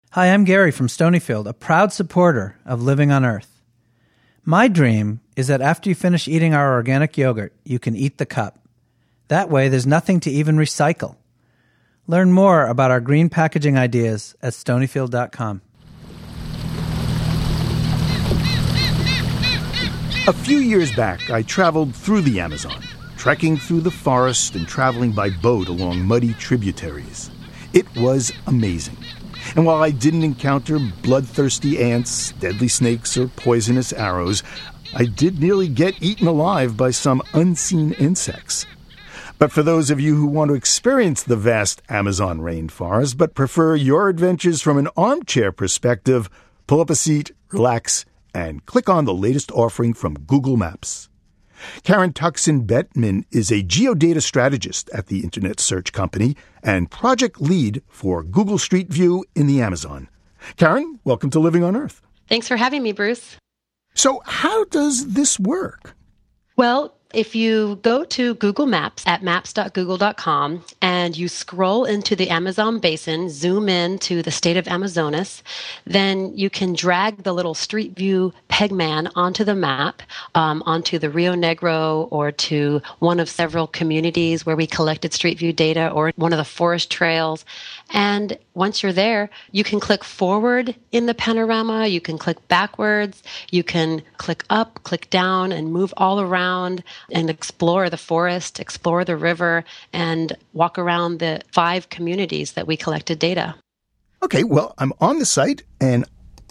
Hi, I'm Gary from Stonyfield, a proud supporter of Living on Earth. My dream is that after you finish eating our organic yogurt, you can eat the cup. That way, there's nothing to even recycle. Learn more about our green packaging ideas at stonyfield.com. A few years back, I traveled through the Amazon, trekking through the forest and traveling by boat along muddy tributaries. It was amazing. And while I didn't encounter bloodthirsty ants, deadly snakes, or poisonous arrows, I did nearly get eaten alive by some unseen insects. But for those of you who want to experience the vast Amazon rainforest but prefer your adventures from an armchair perspective, pull up a seat, relax, and click on the latest offering from Google Maps. Karen Tuxen-Bettman is a geodata strategist at the Internet Search Company and project lead for Google Street View in the Amazon. Karen, welcome to Living on Earth. Thanks for having me, Bruce. So how does this work? Well, if you go to Google Maps at maps.google.com and you scroll into the Amazon basin, zoom in to the state of Amazonas, then you can drag the little Street View pegman onto the map, onto the Rio Negro or to one of several communities where we collected Street View data or one of the forest trails. And once you're there, you can click forward in the panorama, you can click backwards, you can click up, click down, and move all around and explore the forest, explore the river, and walk around the 5 communities that we collected data. Okay, well, I'm on the site, and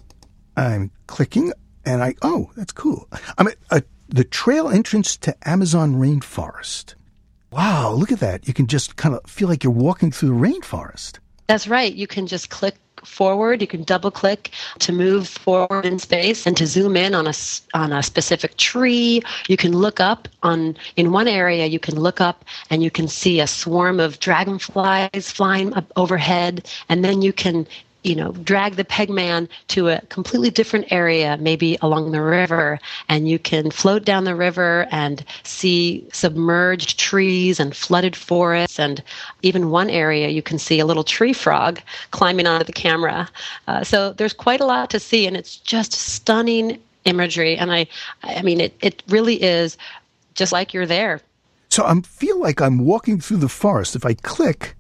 I'm clicking, and that's cool. I'm at the trail entrance to Amazon rainforest. Wow, look at that. You can just kind of feel like you're walking through the rainforest. That's right. You can just click forward. You can double click to move forward in space and to zoom in on a specific tree. You can look up in one area. You can look up and you can see a swarm of dragonflies flying up overhead, and then you can drag the pegman to a completely different area, maybe along the river, and you can float down the river and see submerged trees and flooded forests, and even one area you can see a little tree frog climbing onto the camera. So there's quite a lot to see, and it's just stunning imagery, and I mean, it really is just like you're there. So I feel like I'm walking through the forest. If I click,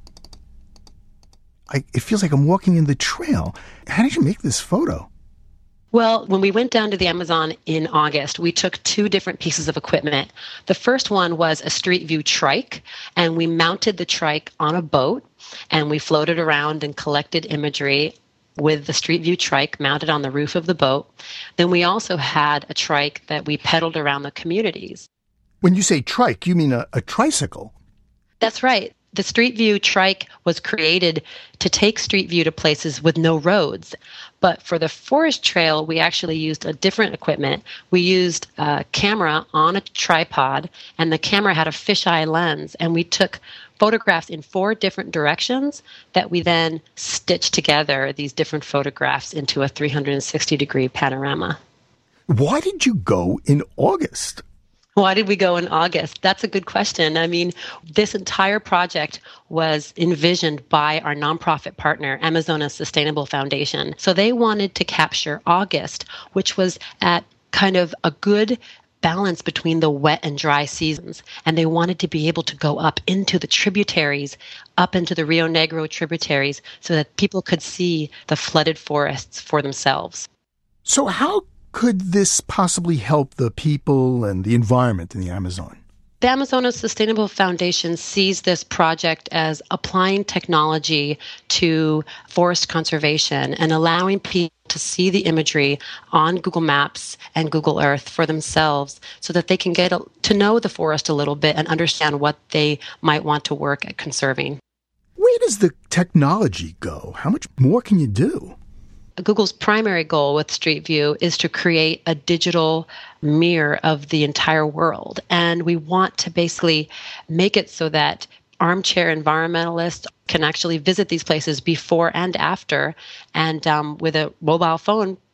it feels like I'm walking in the trail. How did you make this photo? Well, when we went down to the Amazon in August, we took 2 different pieces of equipment. The first one was a Street View trike, and we mounted the trike on a boat, and we floated around and collected imagery with the Street View trike mounted on the roof of the boat. Then we also had a trike that we pedaled around the communities. When you say trike, you mean a tricycle? That's right. The Street View trike was created to take Street View to places with no roads. But for the forest trail, we actually used a different equipment. We used a camera on a tripod, and the camera had a fisheye lens, and we took photographs in 4 different directions that we then stitched together, these different photographs, into a 360-degree panorama. Why did you go in August? Why did we go in August? That's a good question. I mean, this entire project was envisioned by our nonprofit partner, Amazonas Sustainable Foundation. So they wanted to capture August, which was at kind of a good balance between the wet and dry seasons. And they wanted to be able to go up into the tributaries, up into the Rio Negro tributaries, so that people could see the flooded forests for themselves. So how could this possibly help the people and the environment in the Amazon? The Amazonas Sustainable Foundation sees this project as applying technology to forest conservation and allowing people to see the imagery on Google Maps and Google Earth for themselves so that they can get to know the forest a little bit and understand what they might want to work at conserving. Where does the technology go? How much more can you do? Google's primary goal with Street View is to create a digital mirror of the entire world. And we want to basically make it so that armchair environmentalists can actually visit these places before and after, and with a mobile phone,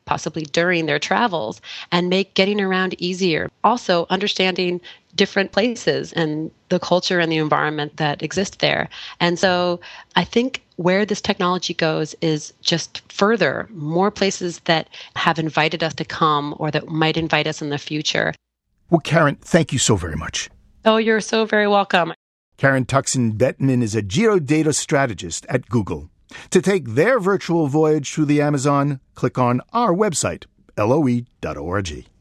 possibly during their travels, and make getting around easier. Also, understanding different places and the culture and the environment that exist there. And so I think where this technology goes is just further, more places that have invited us to come or that might invite us in the future. Well, Karen, thank you so very much. Oh, you're so very welcome. Karen Tuxen-Bettman is a geodata strategist at Google. To take their virtual voyage through the Amazon, click on our website, loe.org.